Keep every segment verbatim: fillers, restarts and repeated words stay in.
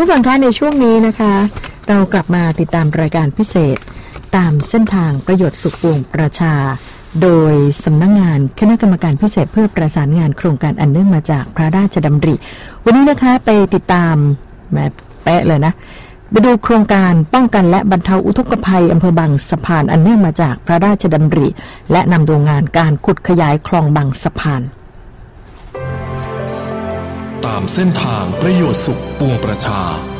ผู้ฟังคะในช่วงนี้นะคะเรากลับมาติดตามรายการพิเศษตามเส้นทางประโยชน์สุขปวงประชาโดยสำนักงานคณะกรรมการพิเศษเพื่อประสานงานโครงการอันเนื่องมาจากพระราชดำริวันนี้นะคะไปติดตามแม่แปะเลยนะไปดูโครงการป้องกันและบรรเทาอุทกภัยอำเภอบางสะพานอันเนื่องมาจากพระราชดำริและนำโดยงานการขุดขยายคลองบางสะพานตามเส้นทางประโยชน์สุขปวงประชา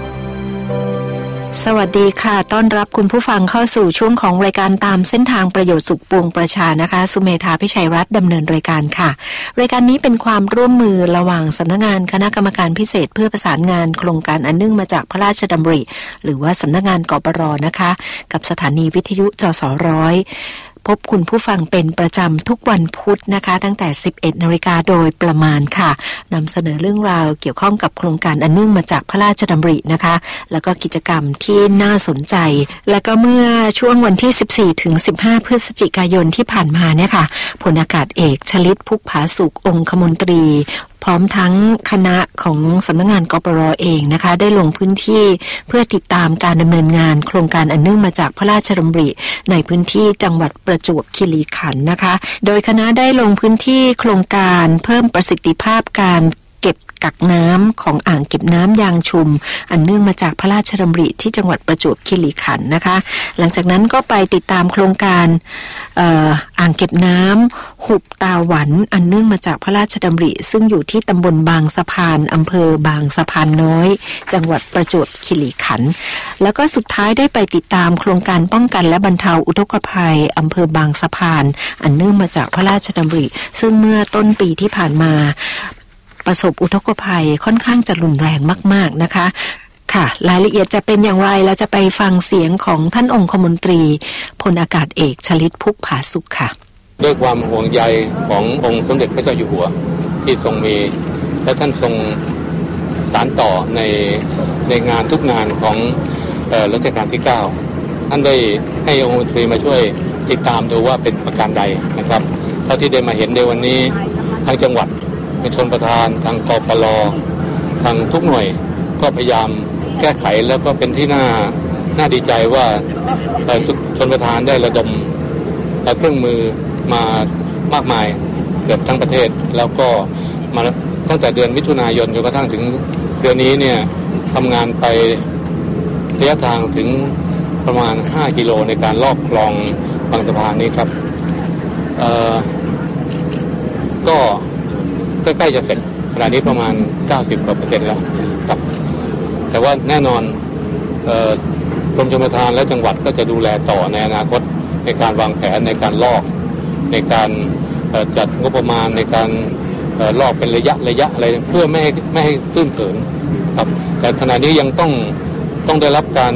สวัสดีค่ะต้อนรับคุณผู้ฟังเข้าสู่ช่วงของรายการตามเส้นทางประโยชน์สุขปวงประชานะคะสุเมธาพิชัยรัตน์ดำเนินรายการค่ะรายการนี้เป็นความร่วมมือระหว่างสำนักงานคณะกรรมการพิเศษเพื่อประสานงานโครงการอันเนื่องมาจากพระราชดำริหรือว่าสำนักงานกปร.นะคะกับสถานีวิทยุจสร้อยพบคุณผู้ฟังเป็นประจำทุกวันพุธนะคะตั้งแต่ สิบเอ็ดนาฬิกาโดยประมาณค่ะนำเสนอเรื่องราวเกี่ยวข้องกับโครงการอันเนื่องมาจากพระราชดำรินะคะแล้วก็กิจกรรมที่น่าสนใจและก็เมื่อช่วงวันที่ สิบสี่ถึงสิบห้า พฤศจิกายนที่ผ่านมาเนี่ยค่ะพลอากาศเอกชลิตพุกผาสุของคมนตรีพร้อมทั้งคณะของสำนักงานกปร.เองนะคะได้ลงพื้นที่เพื่อติดตามการดำเนินงานโครงการอันเนื่องมาจากพระราชดำริในพื้นที่จังหวัดประจวบคีรีขันธ์นะคะโดยคณะได้ลงพื้นที่โครงการเพิ่มประสิทธิภาพการเก็บกักน้ำของอ่างเก็บน้ำยางชุมอันเนื่องมาจากพระราชดำริที่จังหวัดประจวบคีรีขันธ์นะคะหลังจากนั้นก็ไปติดตามโครงการเอ่ออ่างเก็บน้ำหุบตาหวันอันเนื่องมาจากพระราชดำริซึ่งอยู่ที่ตำบลบางสะพานอำเภอบางสะพานน้อยจังหวัดประจวบคีรีขันธ์แล้วก็สุดท้ายได้ไปติดตามโครงการป้องกันและบรรเทาอุทกภัยอำเภอบางสะพานอันเนื่องมาจากพระราชดำริซึ่งเมื่อต้นปีที่ผ่านมาประสบอุทกภัยค่อนข้างจะรุนแรงมากๆนะคะค่ะรายละเอียดจะเป็นอย่างไรเราจะไปฟังเสียงของท่านองคมนตรีพลอากาศเอกชลิตพุกผาสุขค่ะด้วยความห่วงใยขององค์สมเด็จพระเจ้าอยู่หัวที่ทรงมีและท่านทรงสานต่อในในงานทุกงานของเอ่อรัชกาลที่เก้าท่านได้ให้องค์มนตรีมาช่วยติดตามดูว่าเป็นประการใดนะครับเท่าที่ได้มาเห็นในวันนี้ทางจังหวัดในชนประทานทางกปร.ทางทุกหน่วยก็พยายามแก้ไขแล้วก็เป็นที่น่าน่าดีใจว่าชนประทานได้ระดมเครื่องมือมามากมายเกือบทั้งประเทศแล้วก็มาตั้งแต่เดือนมิถุนายนจนกระทั่งถึงเดือนนี้เนี่ยทำงานไประยะทางถึงประมาณห้ากิโลในการลอกคลองบางสะพานนี้ครับเอ่อก็ใกล้ๆจะเสร็จขณะนี้ประมาณ เก้าสิบกว่าเปอร์เซ็นต์แล้วครับแต่ว่าแน่นอนเอ่อกรมชลประทานและจังหวัดก็จะดูแลต่อในอนาคตในการวางแผนในการลอกในการจัดงบประมาณในการลอกเป็นระยะระยะอะไรเพื่อไม่ให้ไม่ให้ตื้นเขินครับแต่ขณะนี้ยังต้องต้องได้รับการ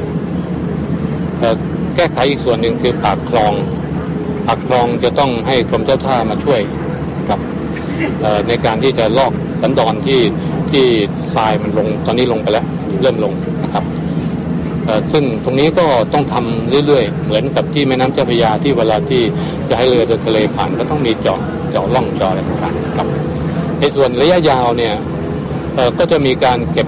แก้ไขอีกส่วนหนึ่งคือปากคลองปากคลองจะต้องให้กรมเจ้าท่ามาช่วยครับในการที่จะลอกสันดอนที่ที่ทรายมันลงตอนนี้ลงไปแล้วเริ่มลงนะครับซึ่งตรงนี้ก็ต้องทำเรื่อยๆเหมือนกับที่แม่น้ำเจ้าพระยาที่เวลาที่จะให้เรือเดินทะเลผ่านก็ต้องมีเจาะเจาะร่องเจาะอะไรต่างๆครับในส่วนระยะยาวเนี่ยก็จะมีการเก็บ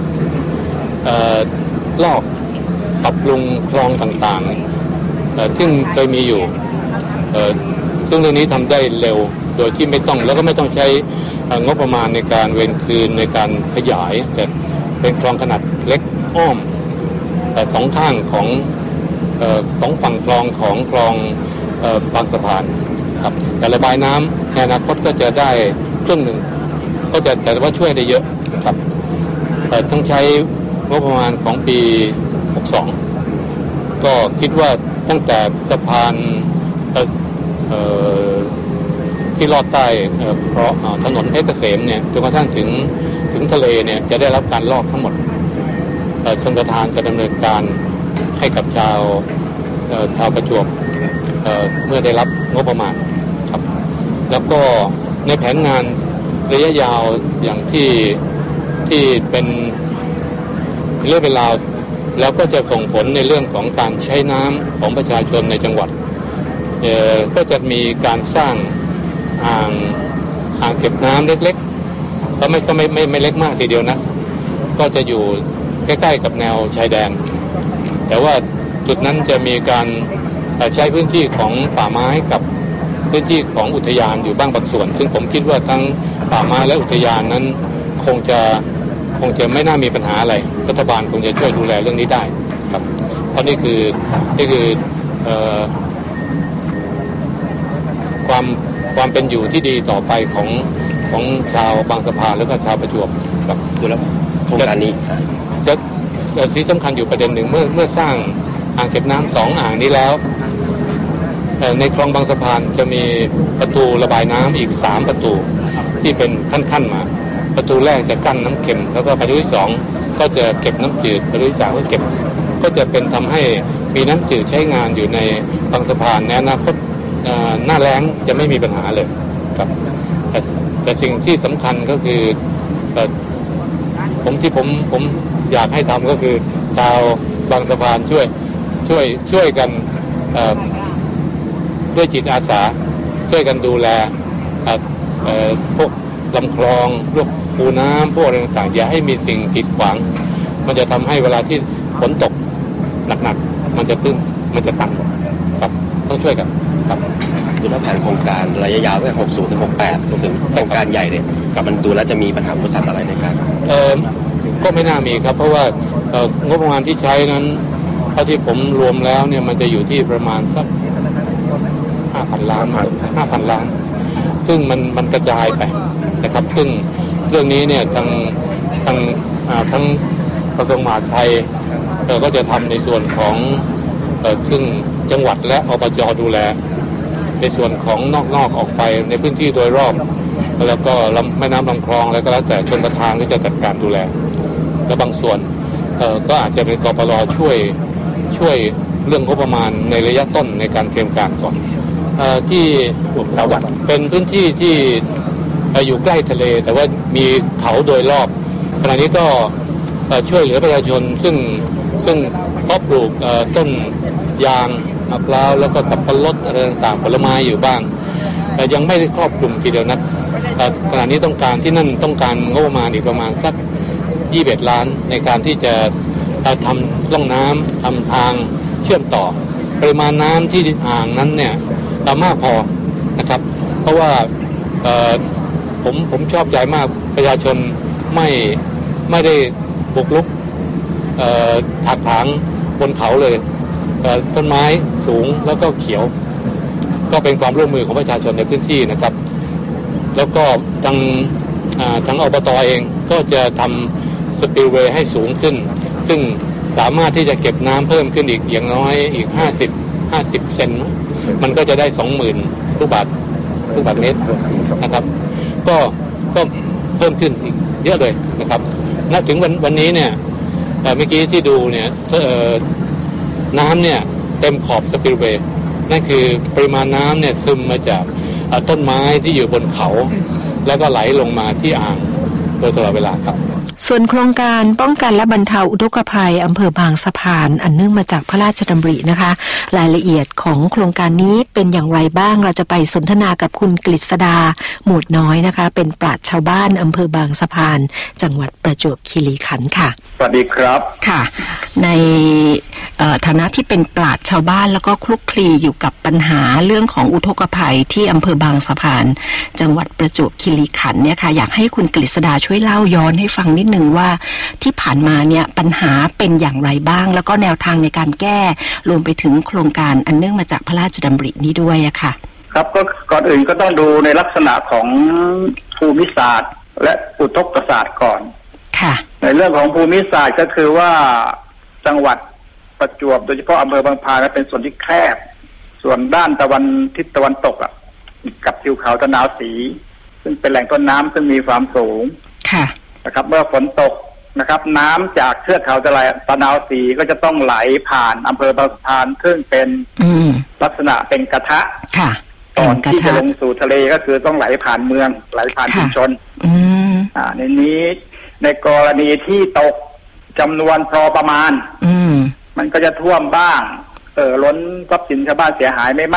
ลอกปรับปรุงคลองต่างๆซึ่งเคยมีอยู่ซึ่งเรื่องนี้ทำได้เร็วโดยที่ไม่ต้องแล้วก็ไม่ต้องใช้งบประมาณในการเวรคืนในการขยายแต่เป็นคลองขนาดเล็กอ้อมแต่สองข้างของเอ่อสองฝั่งคลองของคลองเอ่อบางสะพานครับแต่ระบายน้ำในอนาคตก็จะได้ครึ่งหนึ่งก็จะแต่ว่าช่วยได้เยอะครับแต่ต้องใช้งบประมาณของปีหกสิบสองก็คิดว่าตั้งแต่สะพานเอ่อที่ลอดใต้เพราะถนนเพชรเกษมเนี่ยจนกระทั่งถึงถึงทะเลเนี่ยจะได้รับการลอกทั้งหมดชนประทานจะดำเนินการให้กับชาวชาวประจวบเมื่อได้รับงบประมาณครับแล้วก็ในแผนงานระยะยาวอย่างที่ที่เป็นเรื่องเวลาแล้วก็จะส่งผลในเรื่องของการใช้น้ำของประชาชนในจังหวัดก็จะมีการสร้างอ่างอ่างเก็บน้ำเล็กๆก็ไม่ก็ไม่ไม่ไม่เล็กมากทีเดียวนะก็จะอยู่ใกล้ๆกับแนวชายแดนแต่ว่าจุดนั้นจะมีการใช้พื้นที่ของป่าไม้กับพื้นที่ของอุทยานอยู่บ้างบางส่วนซึ่งผมคิดว่าทั้งป่าไม้และอุทยานนั้นคงจะคงจะไม่น่ามีปัญหาอะไรรัฐบาลคงจะช่วยดูแลเรื่องนี้ได้ครับเพราะนี่คือนี่คือเอ่อความความเป็นอยู่ที่ดีต่อไปของของชาวบางสะพานแล้วก็ชาวประจวบครับดูแล้วโครงการนี้จะที่สำคัญอยู่ประเด็นหนึ่งเมื่อเมื่อสร้างอ่างเก็บน้ำสองอ่างนี้แล้วในคลองบางสะพานจะมีประตูระบายน้ำอีกสามประตูที่เป็นขั้นๆมาประตูแรกจะกั้นน้ำเค็มแล้วก็ประตูที่สองก็จะเก็บน้ำจืดประตูที่สามก็เก็บก็จะเป็นทำให้มีน้ำจืดใช้งานอยู่ในบางสะพานในอนาคตหน้าแล้งจะไม่มีปัญหาเลยครับแต่แต่สิ่งที่สำคัญก็คือผมที่ผมผมอยากให้ทำก็คือชาวบางสะพานช่วยช่วยช่วยกันด้วยจิตอาสาช่วยกันดูแลพวกลำคลองพวกคูน้ำพวกอะไรต่างๆอย่าให้มีสิ่งกีดขวางมันจะทำให้เวลาที่ฝนตกหนักๆมันจะตื้นมันจะตันครับต้องช่วยกันครับดูแล้วแผนโครงการระยะยาวตั้งแต่หกสิบถึงหกสิบแปดรวมถึงโครงการใหญ่เนี่ยมันดูแล้วจะมีปัญหาอุปสรรคอะไรในการเอ่อก็ไม่น่ามีครับเพราะว่างบประมาณที่ใช้นั้นเท่าที่ผมรวมแล้วเนี่ยมันจะอยู่ที่ประมาณสักห้าพันล้านห้าพันล้านซึ่งมันมันกระจายไปนะครับซึ่งเรื่องนี้เนี่ยทางทางทั้งกระทรวงมหาดไทยก็จะทำในส่วนของซึ่งจังหวัดและอบจ.ดูแลในส่วนของนอกๆออกไปในพื้นที่โดยรอบแล้วก็ลำแม่น้ำลำคลองแล้วก็แล้วแต่ชลประทานก็จะจัดการดูแลและบางส่วนก็อาจจะเป็นกปร.ช่วยช่วยเรื่องงบประมาณในระยะต้นในการเตรียมการก่อนที่ตะวันเป็นพื้นที่ที่อยู่ใกล้ทะเลแต่ว่ามีเขาโดยรอบขณะนี้ก็ช่วยเหลือประชาชนซึ่งซึ่งเพาะปลูกต้นยางมะพร้าวแล้วก็สับปะรดอะไรต่างๆผลไม้อยู่บ้างแต่ยังไม่ได้ครอบคลุมทีเดียวนักขณะนี้ต้องการที่นั่นต้องการงบประมาณอีกประมาณสักยี่สิบเอ็ดล้านในการที่จะทำร่องน้ำทำทางเชื่อมต่อปริมาณน้ำที่อ่างนั้นเนี่ยมากพอนะครับเพราะว่าผมผมชอบใจมากประชาชนไม่ไม่ได้บุกรุกถากถางบนเขาเลยต้นไม้สูงแล้วก็เขียวก็เป็นความร่วมมือของประชาชนในพื้นที่นะครับแล้วก็ทางทางอบต.เองก็จะทำสปิลเวย์ให้สูงขึ้นซึ่งสามารถที่จะเก็บน้ำเพิ่มขึ้นอีกอย่างน้อยอีกห้าสิบ ห้าสิบเซนมันก็จะได้ สองหมื่น ลูกบาศก์ลูกบาศก์เมตรนะครับก็ก็เพิ่มขึ้นอีกเยอะเลยนะครับณถึงวันวันนี้เนี่ยเมื่อกี้ที่ดูเนี่ยน้ำเนี่ยเต็มขอบสปิลเวย์นั่นคือปริมาณน้ำเนี่ยซึมมาจากต้นไม้ที่อยู่บนเขาแล้วก็ไหลลงมาที่อ่างโดยตลอดเวลาครับส่วนโครงการป้องกันและบรรเทาอุทกภัยอำเภอบางสะพานอันเนื่องมาจากพระราชดำรินะคะรายละเอียดของโครงการนี้เป็นอย่างไรบ้างเราจะไปสนทนากับคุณกฤษดาหมูดน้อยนะคะเป็นปราชญ์ชาวบ้านอำเภอบางสะพานจังหวัดประจวบคีรีขันธ์ค่ะสวัสดีครับค่ะในฐานะที่เป็นปราชญ์ชาวบ้านแล้วก็คลุกคลีอยู่กับปัญหาเรื่องของอุทกภัยที่อำเภอบางสะพานจังหวัดประจวบคีรีขันธ์เนี่ยค่ะอยากให้คุณกฤษดาช่วยเล่าย้อนให้ฟังนิดนึงว่าที่ผ่านมาเนี่ยปัญหาเป็นอย่างไรบ้างแล้วก็แนวทางในการแก้รวมไปถึงโครงการอันเนื่องมาจากพระราชดำรินี้ด้วยอะค่ะครับก็ก่อนอื่นก็ต้องดูในลักษณะของภูมิศาสตร์และอุทกศาสตร์ก่อนค่ะในเรื่องของภูมิศาสตร์ก็คือว่าจังหวัดประจวบโดยเฉพาะอำเภอบางพาเป็นส่วนที่แคบส่วนด้านตะวันทิศตะวันตกอ่ะกับทิวเขาตะนาวศรีซึ่งเป็นแหล่งต้นน้ำซึ่งมีความสูงค่ะนะครับเมื่อฝนตกนะครับน้ำจากเทือกเขาตะนาวศรีก็จะต้องไหลผ่านอำเภอบางสะพานซึ่งเป็นลักษณะเป็นกระทะก่อนที่จะลงสู่ทะเลก็คือต้องไหลผ่านเมืองไหลผ่านชุมชนอ่าในนี้ในกรณีที่ตกจำนวนพอประมาณมันก็จะท่วมบ้างเออล้นทรัพย์สินชาวบ้านเสียหายไม่มาก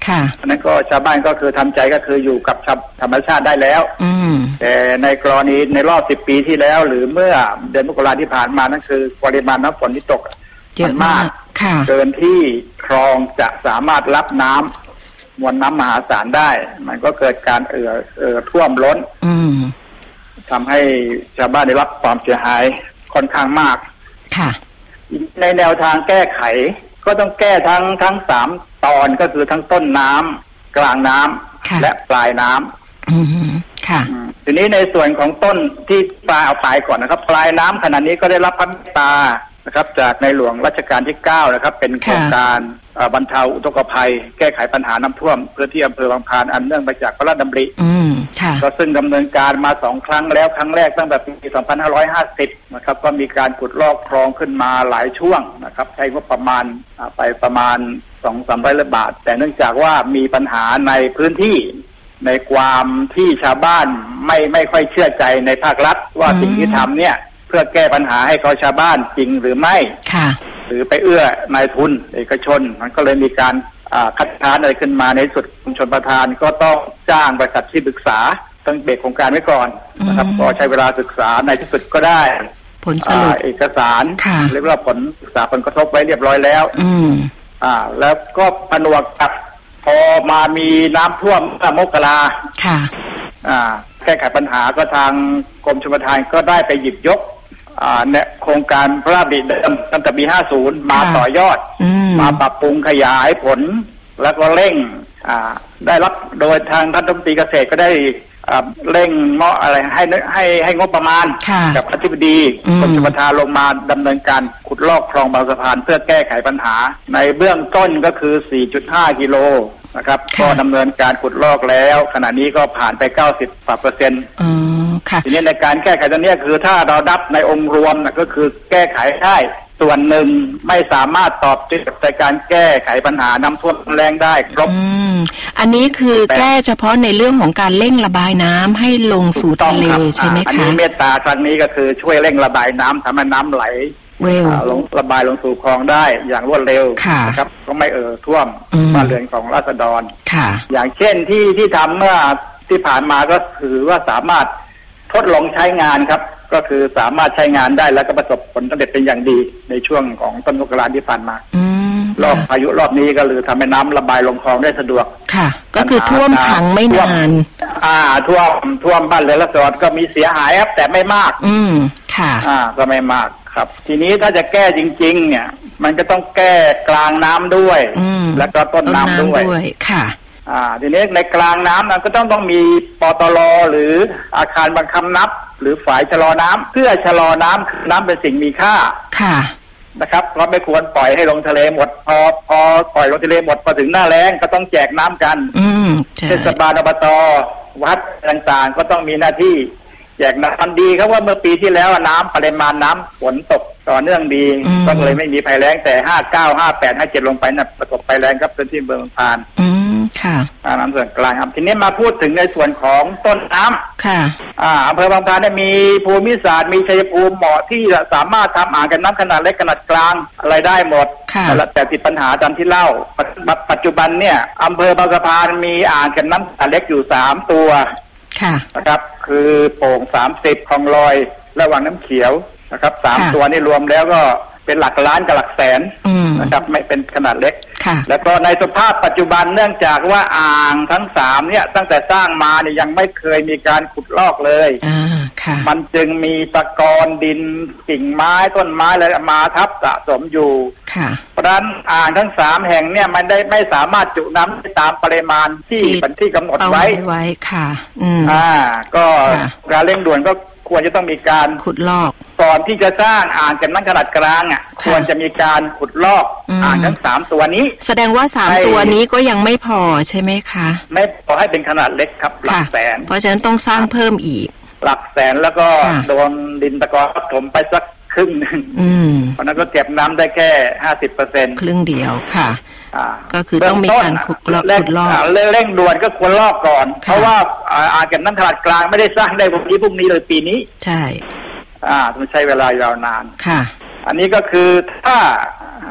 ค่ะอันนั้นก็ชาวบ้านก็คือทำใจก็คืออยู่กับธรรมชาติได้แล้วอืมแต่ในกรณีในรอบสิบปีที่แล้วหรือเมื่อเดือนมกราที่ผ่านมานั่นคือปริมาณน้ำฝนที่ตกเยอะมากเกินที่คลองจะสามารถรับน้ำมวลน้ำมหาศาลได้มันก็เกิดการเอ่อเอ่อท่วมล้นอืมทำให้ชาวบ้านได้รับความเสียหายค่อนข้างมากค่ะในแนวทางแก้ไขก็ต้องแก้ทั้งทั้งสามตอนก็คือทั้งต้นน้ำกลางน้ำและปลายน้ำอืมค่ะทีนี้ในส่วนของต้นที่ปลายเอาปลายก่อนนะครับ ปลายน้ำขณะนี้ก็ได้รับพระเมตตานะครับจากในหลวงรัชกาลที่เก้านะครับเป็นโครงการบรรเทาอุทกภัยแก้ไขปัญหาน้ำท่วมพื้นที่อำเภอบางพานอันเนื่องมาจากพระราชดำริก็ซึ่งดำเนินการมาสองครั้งแล้วครั้งแรกตั้งแต่ปีสองพันห้าร้อยห้าสิบนะครับก็มีการขุดลอกคลองขึ้นมาหลายช่วงนะครับใช้งบประมาณไปประมาณ สองถึงสามร้อย ล้านบาทแต่เนื่องจากว่ามีปัญหาในพื้นที่ในความที่ชาวบ้านไม่ไม่ค่อยเชื่อใจในภาครัฐว่าสิ่งที่ทำเนี่ยเพื่อแก้ปัญหาให้เขาชาวบ้านจริงหรือไม่ค่ะหรือไปเอื้อนายทุนเอกชนมันก็เลยมีการคัดค้านอะไรขึ้นมาในสุดชนประธานก็ต้องจ้างบริษัทที่ปรึกษาต้องเบรกโครงการไว้ก่อนนะครับพอใช้เวลาศึกษาในที่สุดก็ได้ผลสรุปเอกสารเรียกว่าผลศึกษาผลกระทบไว้เรียบร้อยแล้วอืมอ่าแล้วก็ผนวกกับพอมามีน้ำท่วมเมื่อมกราค่ะอ่าแก้ไขปัญหาก็ทางกรมชลประทานก็ได้ไปหยิบยกอ่าเนี่ยโครงการพระราชดำริเดิมตั้งแต่ปีห้าสิบมาต่อยอดมาปรับปรุงขยายผลแล้วก็เร่งอ่าได้รับโดยทางท่านรัฐมนตรีเกษตรก็ได้อ่าเร่งเนาะอะไรให้ให้ให้งบประมาณกับอธิบดีกรมชลประทานลงมาดำเนินการขุดลอกคลองบางสะพานเพื่อแก้ไขปัญหาในเบื้องต้นก็คือ สี่จุดห้า กิโลนะครับก็ดำเนินการขุดลอกแล้วขณะนี้ก็ผ่านไป เก้าสิบกว่าเปอร์เซ็นต์อ๋อค่ะทีนี้ในการแก้ไขตรงนี้คือถ้าเรานับในองค์รวมนะก็คือแก้ไขได้ส่วนหนึ่งไม่สามารถตอบโจทย์ในการแก้ไขปัญหาน้ำท่วมแรงได้ครบอืมอันนี้คือแก้เฉพาะในเรื่องของการเร่งระบายน้ำให้ลงสู่ทะเลใช่ไหมคะอันนี้เมตตาครั้งนี้ก็คือช่วยเร่งระบายน้ำทำให้น้ำไหลเร็วลงระบายลงสู่คลองได้อย่างรวดเร็วนะครับก็ไม่เอ่อท่วมบ้านเรือนของราษฎรอย่างเช่นที่ที่ทำเมื่อที่ผ่านมาก็ถือว่าสามารถทดลองใช้งานครับก็คือสามารถใช้งานได้แล้วก็ประสบผลสำเร็จเป็นอย่างดีในช่วงของต้นมกราที่ผ่านมารอบพายุรอบนี้ก็เลยทำให้น้ำระบายลงคลองได้สะดวกค่ะก็คือท่วมขังไม่นานอ่าท่วมท่วมบ้านเรือนราษฎรก็มีเสียหายครับแต่ไม่มากอืมค่ะอ่าก็ไม่มากครับทีนี้ถ้าจะแก้จริงๆเนี่ยมันก็ต้องแก้กลางน้ำด้วยแล้วก็ต้นน้ำด้วยค่ะอ่าทีนี้ในกลางน้ำนั้นก็ต้องต้องมีปตล.หรืออาคารบังคับน้ำหรือฝ่ายชะลอน้ำเพื่อชะลอน้ำน้ำเป็นสิ่งมีค่าค่ะนะครับเพราะไม่ควรปล่อยให้ลงทะเลหมดพอพอปล่อยลงทะเลหมดพอถึงหน้าแล้งก็ต้องแจกน้ำกันเทศบาลอบต.วัดต่างๆก็ต้องมีหน้าที่แจกน้ำดีครับว่าเมื่อปีที่แล้วน้ำปริมาณน้ำฝนตกต่อเนื่องดีก็เลยไม่มีภัยแล้งแต่ห้าเก้า ห้าแปด ห้าเจ็ดลงไปน่ะประสบภัยแล้งครับพื้นที่เมืองพานอืมค่ะน้ำส่วนกลางครับทีนี้มาพูดถึงในส่วนของต้นน้ำค่ะอ่าอำเภอบางพานเนี่ยมีภูมิศาสตร์มีชัยภูมิเหมาะที่จะสามารถทำอ่างเก็บน้ำขนาดเล็กขนาดกลางอะไรได้หมดแต่ติดปัญหาตามที่เล่าปัจจุบันเนี่ยอำเภอบางสะพานมีอ่างเก็บน้ำขนาดเล็กอยู่สามตัวนะครับคือโป่งสามสิบคลองลอยและวังน้ำเขียวนะครับสามตัวนี้รวมแล้วก็เป็นหลักล้านกับหลักแสนนะครับไม่เป็นขนาดเล็กแล้วก็ในสภาพปัจจุบันเนื่องจากว่าอ่างทั้งสามเนี่ยตั้งแต่สร้างมาเนี่ยยังไม่เคยมีการขุดลอกเลยมันจึงมีตะกอนดินกิ่งไม้ต้นไม้อะไรมาทับสะสมอยู่เพราะฉะนั้นอ่างทั้งสามแห่งเนี่ยมันได้ไม่สามารถจุน้ำได้ตามปริมาณที่เป็นที่กำหนดไว้ไว้ค่ะอ่าก็การเร่งด่วนก็ควรจะต้องมีการขุดลอกก่อนที่จะสร้างอ่างเก็บน้ำขนาดกลางอ่ะควรจะมีการขุดลอกอ่างทั้งสามตัวนี้แสดงว่าสามตัวนี้ก็ยังไม่พอใช่ไหมคะไม่พอให้เป็นขนาดเล็กครับหลักแสนเพราะฉะนั้นต้องสร้างเพิ่มอีกหลักแสนแล้วก็โดนดินตะกอนถมไปสักครึ่งนึงเพราะนั้นก็เก็บน้ำได้แค่ห้าสิบเปอร์เซ็นต์ครึ่งเดียวค่ะก็คือต้องมีการขุดลอกขุดลอกเร่งด่วนก็ควรลอกก่อนเพราะว่าอ่างเก็บน้ำขนาดกลางไม่ได้สร้างได้วันนี้พรุ่งนี้เลยปีนี้ใช่อ่าต้องใช้เวลายาวนานค่ะอันนี้ก็คือถ้า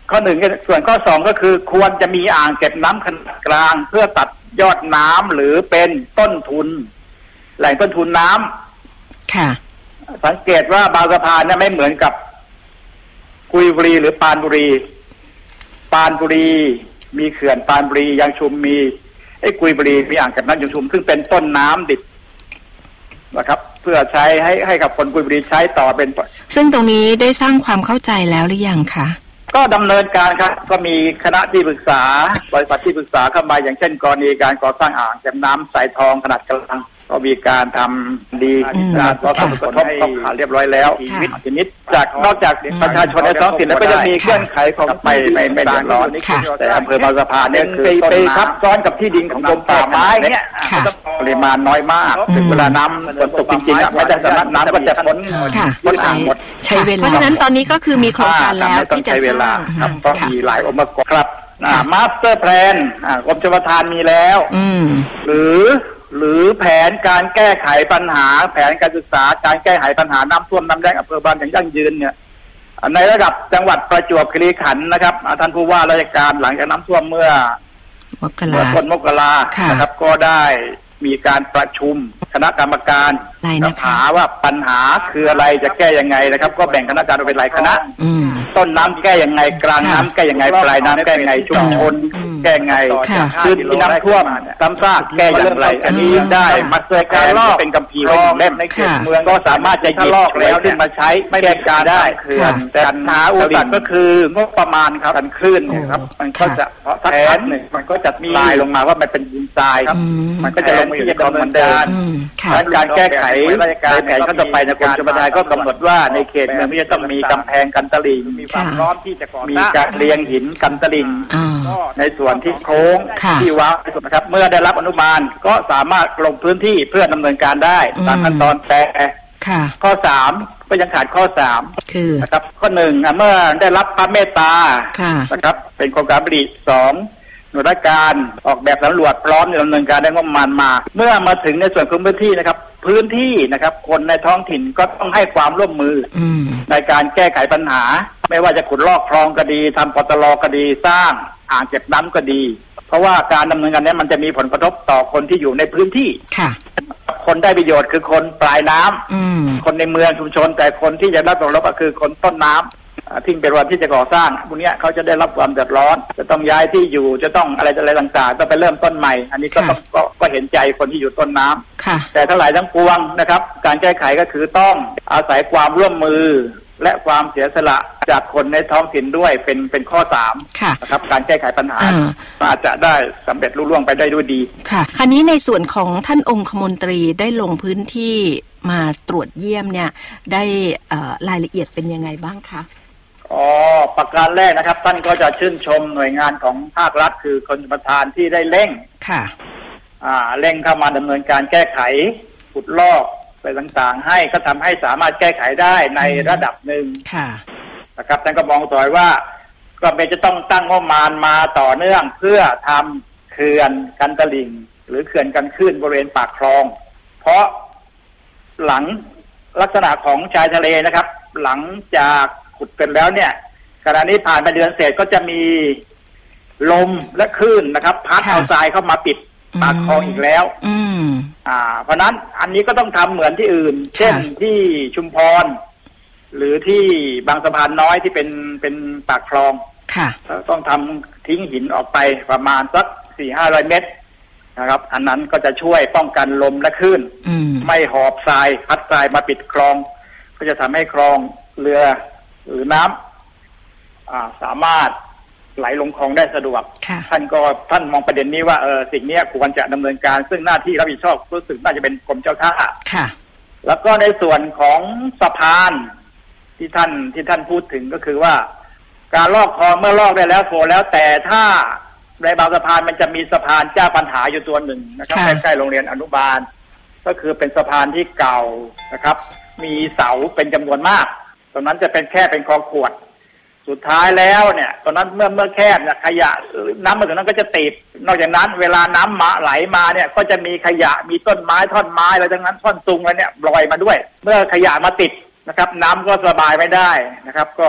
ข้อหนึ่งส่วนข้อสองก็คือควรจะมีอ่างเก็บน้ำขนาดกลางเพื่อตัดยอดน้ำหรือเป็นต้นทุนแหล่งต้นทุนน้ำค่ะสังเกตว่าบางสะพานเนี่ยไม่เหมือนกับกุยบุรีหรือปานบุรีปานบุรีมีเขื่อนปานบุรียังชุมมีไอ้กุยบุรีมีอ่างเก็บน้ำยังชุมซึ่งเป็นต้นน้ำดิบนะครับเพื่อใช้ให้ให้กับคนกุยบุรีใช้ต่อเป็นซึ่งตรงนี้ได้สร้างความเข้าใจแล้วหรือยังคะก็ดำเนินการครับก็มีคณะที่ปรึกษาบริษัทที่ปรึกษาเข้ามาอย่างเช่นกรณีการก่อสร้างอ่างเก็บน้ำสายทองขนาดกลางก็มีการทำดีการต่อสู้กระทบต้องผ่านเรียบร้อยแล้วชีวิตชนิดจากนอกจากประชาชนในท้องถิ่นแล้วก็จะมีเงื่อนไขของไม่ไม่ไม่เดือดร้อนแต่อำเภอบางสะพานเนี่ยคือไปทับซ้อนกับที่ดินของกรมป่าไม้เนี่ยปริมาณน้อยมากถึงเวลาน้ำฝนตกจริงๆไม่ได้สามารถน้ำก็จะพ้นพ้นอ่างหมดใช้เวลาเพราะฉะนั้นตอนนี้ก็คือมีโครงการแล้วที่จะสร้างครับก็มีหลายองค์ประกอบครับมาสเตอร์แพลนกรมชลประทานมีแล้วหรือหรือแผนการแก้ไขปัญหาแผนการศึกษาการแก้ไขปัญหาน้ำท่วมน้ำแล้งอำเภอบ้านอย่างยั่งยืนเนี่ยในระดับจังหวัดประจวบคีรีขันธ์นะครับท่านผู้ว่าราชการหลังจากน้ำท่วมเมื่อเมื่อต้นมกรานะครับก็ได้มีการประชุมคณะกรรมการหาว่าปัญหาคืออะไรจะแก้ยังไงนะครับก็แบ่งคณะกรรมการเป็นหลายคณะต้นน้ำแก้ยังไงกลางน้ำแก้ยังไงปลายน้ำแก้ยังไงชุมชนแก้ยังไงพื้นที่น้ำท่วมซ้ำซากแก้อย่างไรอันนี้ได้มาเสนอการลอกเป็นกัมพีร์เล่มในเขตเมืองก็สามารถจะหยิบลอกแล้วขึ้นมาใช้ไม่แก้การได้แต่ปัญหาอุปสรรคก็คืองบประมาณครับการคลื่นครับมันก็จะเพราะแผนหนึ่งมันก็จะมีลายลงมาว่ามันเป็นดินทรายมันก็จะลงที่จะดำเนินการการแก้ไขในแผนขั้นต่อไปในกรมชลประทานก็กำหนดว่าในเขตเมืองจะต้องมีกำแพงกันตลิ่งมีความพร้อมที่จะก่อมีการเรียงหินกันตลิ่งในส่วนที่โค้งที่ว้าวนะครับเมื่อได้รับอนุบาลก็สามารถลงพื้นที่เพื่อดำเนินการได้ตามขั้นตอนแต่ข้อสามก็ยังขาดข้อสามคือนะครับข้อหนึ่งเมื่อได้รับพระเมตตานะครับเป็นโครงการบริสองหน่วยราชการออกแบบสำรวจพร้อมดำเนินการได้งบประมาณมาเมื่อมาถึงในส่วนของพื้นที่นะครับพื้นที่นะครับคนในท้องถิ่นก็ต้องให้ความร่วมมือในการแก้ไขปัญหาไม่ว่าจะขุดลอกคลองก็ดีทำปตลก็ดีสร้างอ่างเก็บน้ำก็ดีเพราะว่าการดำเนินการนี้มันจะมีผลกระทบต่อคนที่อยู่ในพื้นที่คนได้ประโยชน์คือคนปลายน้ำคนในเมืองชุมชนแต่คนที่จะรับผลกระทบก็คือคนต้นน้ำที่เป็นวันที่จะก่อสร้างพวกนี้เขาจะได้รับความเดือดร้อนจะต้องย้ายที่อยู่จะต้องอะไรอะไรต่างๆต้องไปเริ่มต้นใหม่อันนี้ก็ต้องก็ก็เห็นใจคนที่อยู่ต้นน้ำแต่ทั้งหลายทั้งปวงนะครับการแก้ไขก็คือต้องอาศัยความร่วมมือและความเสียสละจากคนในท้องถิ่นด้วยเป็นเป็นข้อสามนะครับการแก้ไขปัญหาอาจจะได้สำเร็จลุล่วงไปได้ด้วยดีค่ะคราวนี้ในส่วนของท่านองคมนตรีได้ลงพื้นที่มาตรวจเยี่ยมเนี่ยได้รายละเอียดเป็นยังไงบ้างคะอ๋อประการแรกนะครับท่านก็จะชื่นชมหน่วยงานของภาครัฐคือกรมชลประทานที่ได้เร่งค่ะอ่าเร่งเข้ามาดำเนินการแก้ไขขุดลอกไปต่างๆให้ก็ทำให้สามารถแก้ไขได้ในระดับหนึ่งค่ะนะครับท่านก็มองต่อว่าก็เป็นจะต้องตั้งงบประมาณมาต่อเนื่องเพื่อทำเขื่อนกันตลิ่งหรือเขื่อนกันคลื่นบริเวณปากคลองเพราะหลังลักษณะของชายทะเลนะครับหลังจากขุดเป็นแล้วเนี่ยขณะนี้ผ่านไปเดือนเศษก็จะมีลมและคลื่นนะครับพัดเอาทรายเข้ามาปิดปากคลองอีกแล้วอืมอ่าเพราะนั้นอันนี้ก็ต้องทำเหมือนที่อื่นเช่นที่ชุมพรหรือที่บางสะพานน้อยที่เป็นเป็นปากคลองค่ะต้องทำทิ้งหินออกไปประมาณสักสี่ห้าร้อยเมตรนะครับอันนั้นก็จะช่วยป้องกันลมและคลื่นไม่หอบทรายพัดทรายมาปิดคลองก็จะทำให้คลองเรือหรือน้ำอ่าสามารถไหลลงคลองได้สะดวกท่านก็ท่านมองประเด็นนี้ว่าเออสิ่งนี้ควรจะดำเนินการซึ่งหน้าที่รับผิดชอบรู้สึกน่าจะเป็นกรมเจ้าท่าค่ะแล้วก็ในส่วนของสะพานที่ท่านที่ท่านพูดถึงก็คือว่าการลอกคลองเมื่อลอกได้แล้วโฟแล้วแต่ถ้าในบางสะพานมันจะมีสะพานเจ้าปัญหาอยู่ตัวหนึ่งนะครับใกล้ๆโรงเรียนอนุบาลก็คือเป็นสะพานที่เก่านะครับมีเสาเป็นจำนวนมากตรงนั้นจะเป็นแค่เป็นคลองขวดสุดท้ายแล้วเนี่ยตอนนั้นเมื่อเมื่อแคบเนี่ยขยะน้ำมาถึงนั้นก็จะติดนอกจากนั้นเวลาน้ำมาไหลมาเนี่ยก็จะมีขยะมีต้นไม้ท่อนไม้อะไรทั้งนั้นท่อนซุงอะไรเนี่ยลอยมาด้วยเมื่อขยะมาติดนะครับน้ำก็ระบายไม่ได้นะครับก็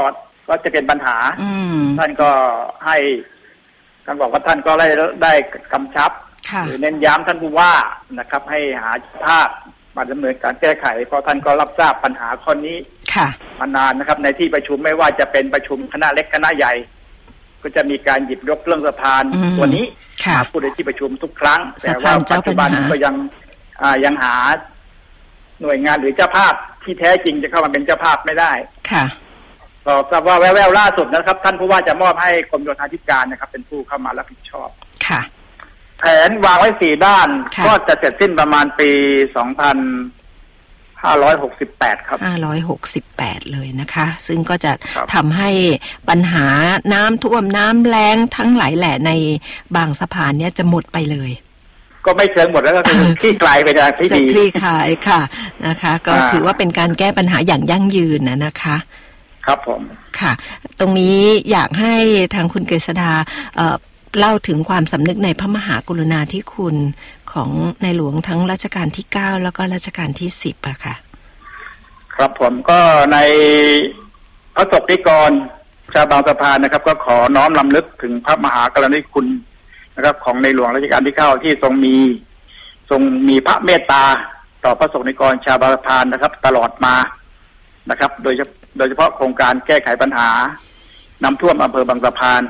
ก็จะเป็นปัญหาท่านก็ให้ท่านบอกว่าท่านก็ได้ได้กำชับหรือเน้นย้ำท่านผู้ว่านะครับให้หาภาพมาดำเนินการแก้ไขเพราะท่านก็รับทราบปัญหาข้อนี้มานานนะครับในที่ประชุมไม่ว่าจะเป็นประชุมคณะเล็กคณะใหญ่ก็จะมีการหยิบยกเรื่องสะพานตัวนี้มาพูดในที่ประชุมทุกครั้งแต่ว่าปัจจุบันก็ยังยังหาหน่วยงานหรือเจ้าภาพที่แท้จริงจะเข้ามาเป็นเจ้าภาพไม่ได้ค่ะก็ทราบว่าแว่วๆล่าสุดนะครับท่านผู้ว่าจะมอบให้กรมโยธาธิการนะครับเป็นผู้เข้ามารับผิดชอบค่ะแผนวางไว้สี่ด้านก็จะเสร็จสิ้นประมาณปีสองพันห้าร้อยหกสิบแปดครับห้าร้อยหกสิบแปดเลยนะคะซึ่งก็จะทำให้ปัญหาน้ำท่วมน้ำแล้งทั้งหลายแหล่ในบางสะพานเนี่ยจะหมดไปเลยก็ไม่เชิงหมดแล้วก็คือคลี่คลายไปทางที่ดีจะคลี่คลายค่ะนะคะก็ถือว่าเป็นการแก้ปัญหาอย่างยั่งยืนนะนะคะครับผมค่ะตรงนี้อยากให้ทางคุณกฤษดาเอ่อเล่าถึงความสำนึกในพระมหากรุณาธิคุณของในหลวงทั้งรัชกาลที่เก้าแล้วก็รัชกาลที่สิบอะค่ะครับผมก็ในพระศกนิกรชาวบางสะพานนะครับก็ขอน้อมรำลึกถึงพระมหากรุณาธิคุณนะครับของในหลวงรัชกาลที่เก้าที่ทรงมีทรงมีพระเมตตาต่อพระศกนิกรชาวบางสะพานนะครับตลอดมานะครับโดยโดยเฉพาะโครงการแก้ไขปัญหาน้ำท่วมอำเภอบางสะพาน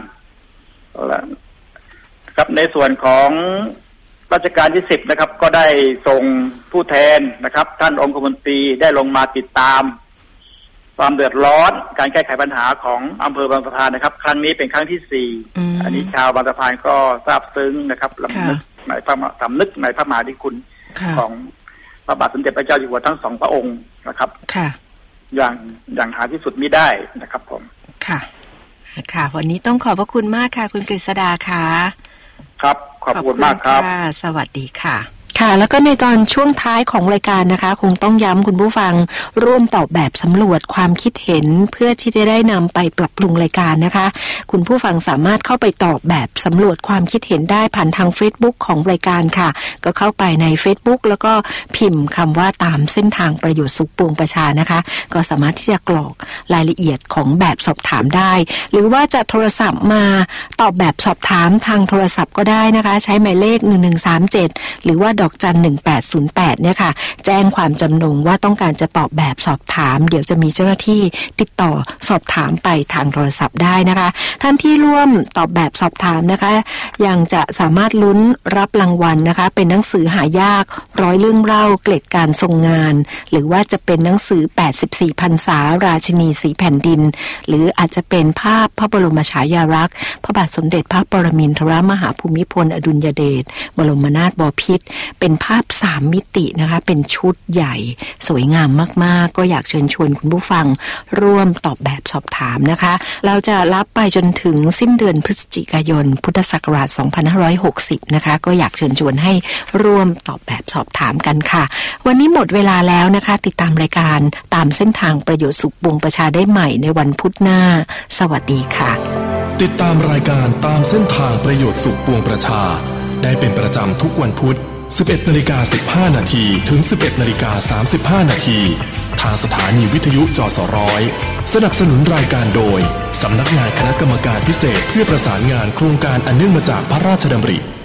ครับในส่วนของรัชกาลที่สิบนะครับก็ได้ส่งผู้แทนนะครับท่านองคมนตรีได้ลงมาติดตามความเดือดร้อนการแก้ไขปัญหาของอำเภอบางสะพานนะครับครั้งนี้เป็นครั้งที่สี่ อ, อันนี้ชาวบางสะพานก็ซาบซึ้งนะครับลำลึกในพระสำนึกในพระมหากรุณาธิคุณของพระบาทสมเด็จพระเจ้าอยู่หัวทั้งสองพระองค์นะครับค่ะอย่างอย่างหาที่สุดมิได้นะครับผมค่ะค่ะวันนี้ต้องขอบพระคุณมากค่ะคุณกฤษดาค่ะครับขอบคุณมากครับสวัสดีค่ะค่ะแล้วก็ในตอนช่วงท้ายของรายการนะคะคงต้องย้ำคุณผู้ฟังร่วมตอบแบบสำรวจความคิดเห็นเพื่อที่จะได้นำไปปรับปรุงรายการนะคะคุณผู้ฟังสามารถเข้าไปตอบแบบสำรวจความคิดเห็นได้ผ่านทาง Facebook ของรายการค่ะก็เข้าไปใน Facebook แล้วก็พิมพ์คำว่าตามเส้นทางประโยชน์สุขปวงประชานะคะก็สามารถที่จะกรอกรายละเอียดของแบบสอบถามได้หรือว่าจะโทรศัพท์มาตอบแบบสอบถามทางโทรศัพท์ก็ได้นะคะใช้หมายเลขหนึ่งหนึ่งสามเจ็ดหรือว่าดอกจันหนึ่งแปดศูนย์แปดเนี่ยค่ะแจ้งความจำนงว่าต้องการจะตอบแบบสอบถามเดี๋ยวจะมีเจ้าหน้าที่ติดต่อสอบถามไปทางโทรศัพท์ได้นะคะท่านที่ร่วมตอบแบบสอบถามนะคะยังจะสามารถลุ้นรับรางวัลนะคะเป็นหนังสือหายากร้อยเรื่องเล่าเกล็ดการทรงงานหรือว่าจะเป็นหนังสือแปดสิบสี่พรรษาราชินีสีแผ่นดินหรืออาจจะเป็นภาพพระบรมฉายาลักษณ์พระบาทสมเด็จพระปรมินทรมหาภูมิพลอดุลยเดชบรมนาถบพิตรเป็นภาพสามมิตินะคะเป็นชุดใหญ่สวยงามมากๆก็อยากเชิญชวนคุณผู้ฟังร่วมตอบแบบสอบถามนะคะเราจะรับไปจนถึงสิ้นเดือนพฤศจิกายนพุทธศักราชสองพันห้าร้อยหกสิบนะคะก็อยากเชิญชวนให้ร่วมตอบแบบสอบถามกันค่ะวันนี้หมดเวลาแล้วนะคะติดตามรายการตามเส้นทางประโยชน์สุขปวงประชาได้ใหม่ในวันพุธหน้าสวัสดีค่ะติดตามรายการตามเส้นทางประโยชน์สุขปวงประชาได้เป็นประจำทุกวันพุธสิบเอ็ดนาฬิกาสิบห้านาทีถึง สิบเอ็ดนาฬิกาสามสิบห้านาทีทางสถานีวิทยุจสร้อยสนับสนุนรายการโดยสำนักงานคณะกรรมการพิเศษเพื่อประสานงานโครงการอันเนื่องมาจากพระราชดำริ